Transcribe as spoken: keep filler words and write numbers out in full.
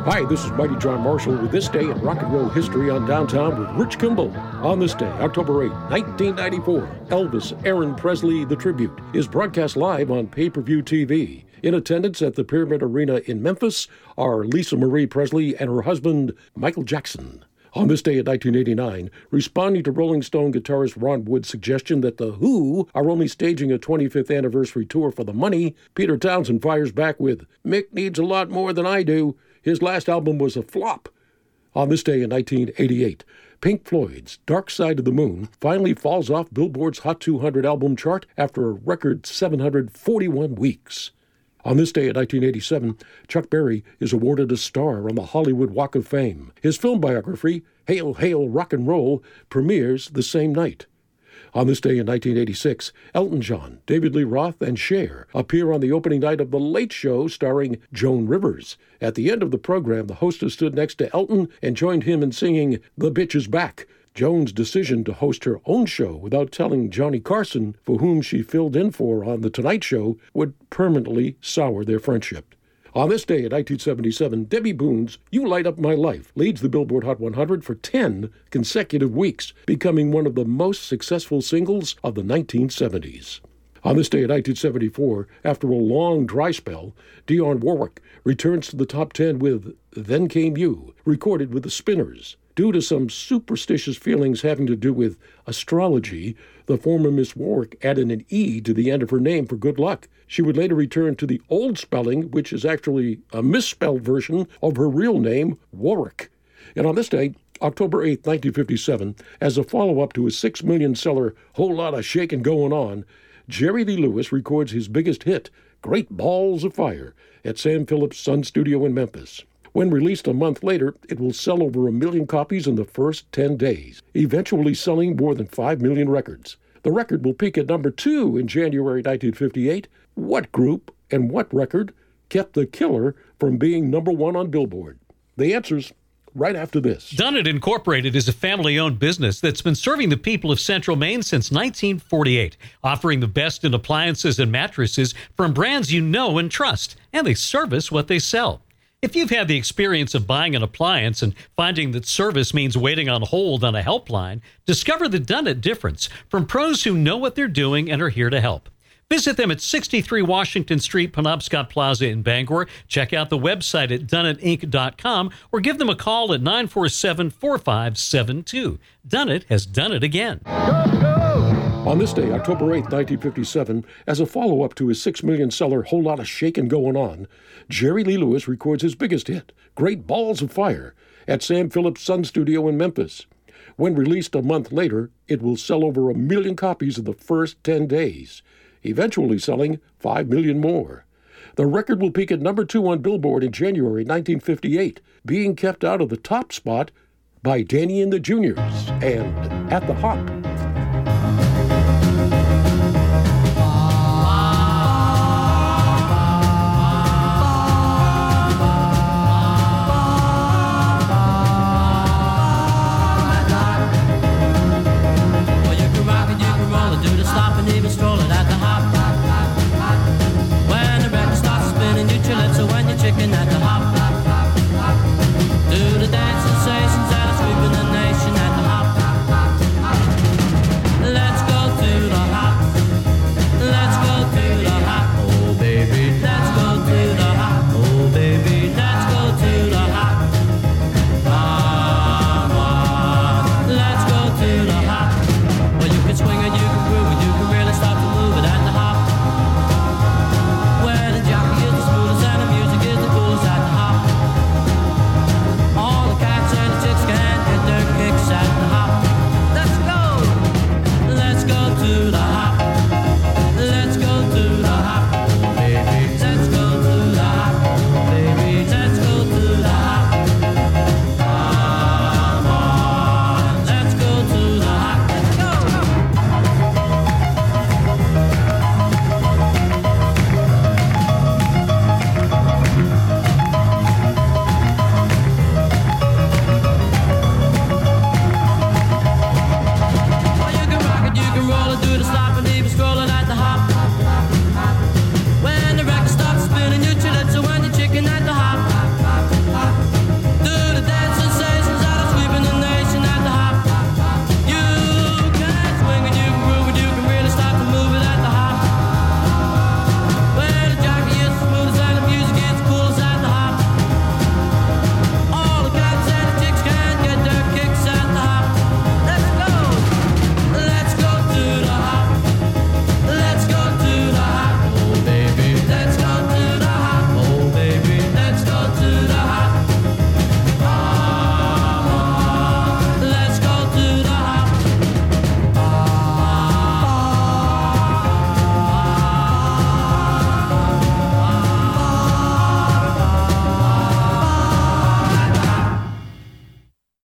Hi, this is Mighty John Marshall with This Day in Rock and Roll History on Downtown with Rich Kimball. On this day, October eighth, nineteen ninety-four, Elvis Aaron Presley The Tribute is broadcast live on pay-per-view T V. In attendance at the Pyramid Arena in Memphis are Lisa Marie Presley and her husband, Michael Jackson. On this day in nineteen eighty-nine, responding to Rolling Stone guitarist Ron Wood's suggestion that The Who are only staging a twenty-fifth anniversary tour for the money, Peter Townsend fires back with, "Mick needs a lot more than I do. His last album was a flop." On this day in nineteen eighty-eight, Pink Floyd's Dark Side of the Moon finally falls off Billboard's Hot two hundred album chart after a record seven hundred forty-one weeks. On this day in nineteen eighty-seven, Chuck Berry is awarded a star on the Hollywood Walk of Fame. His film biography, Hail, Hail, Rock and Roll, premieres the same night. On this day in nineteen eighty-six, Elton John, David Lee Roth, and Cher appear on the opening night of The Late Show starring Joan Rivers. At the end of the program, the hostess stood next to Elton and joined him in singing "The Bitch Is Back." Joan's decision to host her own show without telling Johnny Carson, for whom she filled in for on The Tonight Show, would permanently sour their friendship. On this day in nineteen seventy-seven, Debbie Boone's You Light Up My Life leads the Billboard Hot one hundred for ten consecutive weeks, becoming one of the most successful singles of the nineteen seventies. On this day in nineteen seventy-four, after a long dry spell, Dionne Warwick returns to the top ten with Then Came You, recorded with the Spinners. Due to some superstitious feelings having to do with astrology, the former Miss Warwick added an E to the end of her name for good luck. She would later return to the old spelling, which is actually a misspelled version of her real name, Warwick. And on this day, October eighth, nineteen fifty-seven, as a follow-up to his six million seller Whole Lotta Shakin' Goin' On, Jerry Lee Lewis records his biggest hit, Great Balls of Fire, at Sam Phillips' Sun Studio in Memphis. When released a month later, it will sell over a million copies in the first ten days, eventually selling more than five million records. The record will peak at number two in January nineteen fifty-eight. What group and what record kept The Killer from being number one on Billboard? The answer's right after this. Dunnett Incorporated is a family-owned business that's been serving the people of Central Maine since nineteen forty-eight, offering the best in appliances and mattresses from brands you know and trust, and they service what they sell. If you've had the experience of buying an appliance and finding that service means waiting on hold on a helpline, discover the Dunnett difference from pros who know what they're doing and are here to help. Visit them at sixty-three Washington Street, Penobscot Plaza in Bangor. Check out the website at dunnett inc dot com or give them a call at nine four seven, four five seven two. Dunnett has done it again. Go, go! On this day, October eighth, nineteen fifty-seven, as a follow-up to his six million seller Whole Lotta Shakin' Goin' On, Jerry Lee Lewis records his biggest hit, Great Balls of Fire, at Sam Phillips' Sun Studio in Memphis. When released a month later, it will sell over a million copies in the first ten days, eventually selling five million more. The record will peak at number two on Billboard in January nineteen fifty-eight, being kept out of the top spot by Danny and the Juniors and At the Hop.